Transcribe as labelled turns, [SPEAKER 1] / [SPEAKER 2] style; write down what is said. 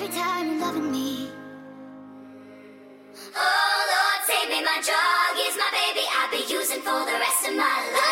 [SPEAKER 1] every time you're loving me. Oh Lord, save me, my drug is my baby. I'll be using for the rest of my life.